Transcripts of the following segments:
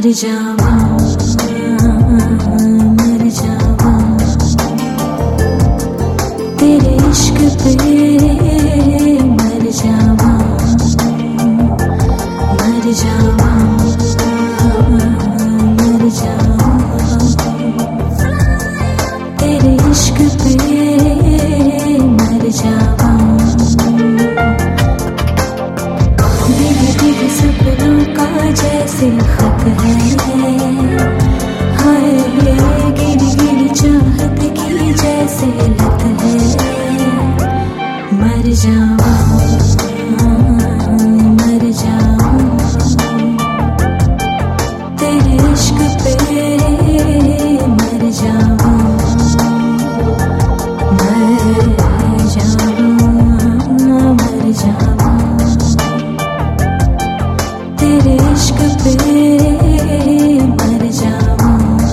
मर जावा मर जावा तेरे इश्क पे मर जावा मर जावा मर जावा तेरे इश्क पे मर जावा भीगे भीगे सपनों का जैसे खत है हाय गिरी गिरी चाहत की जैसे लत है मर जावा मर जावा तेरे इश्क पे मर जावा मर जावा मर जावा तेरे इश्क पे मर जावा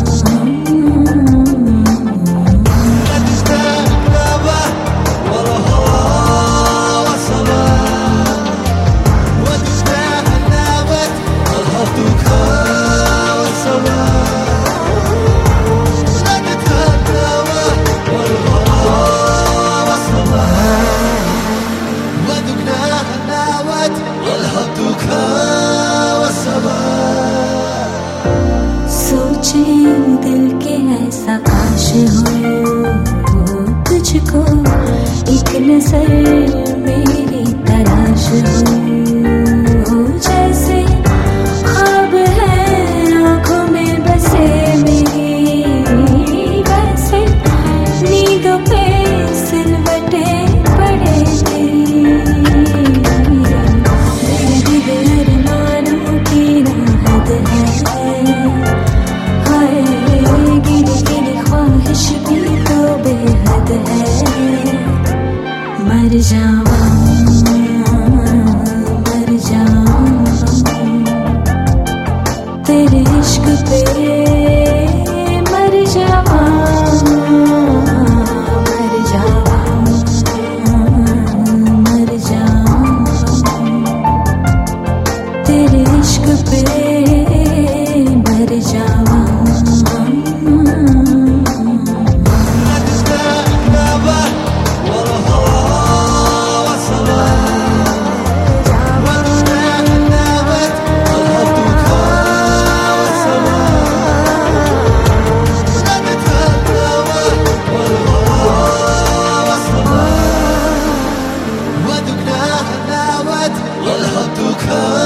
सोचे दिल के ऐसा काश हो तुझको एक नजर मेरी तलाश हो जैसे ख्वाब है आंखों में बसे मेरी वैसे नींदों पे सिलवटे पड़े तेरी अरमानों की राहत है हाय गिरी गिरी ख्वाहिश भी तो बेहद है मर जावा मर जावा तेरे इश्क पे मर जावा मर जावा मर जावा तेरे इश्क पे मर जावा والهض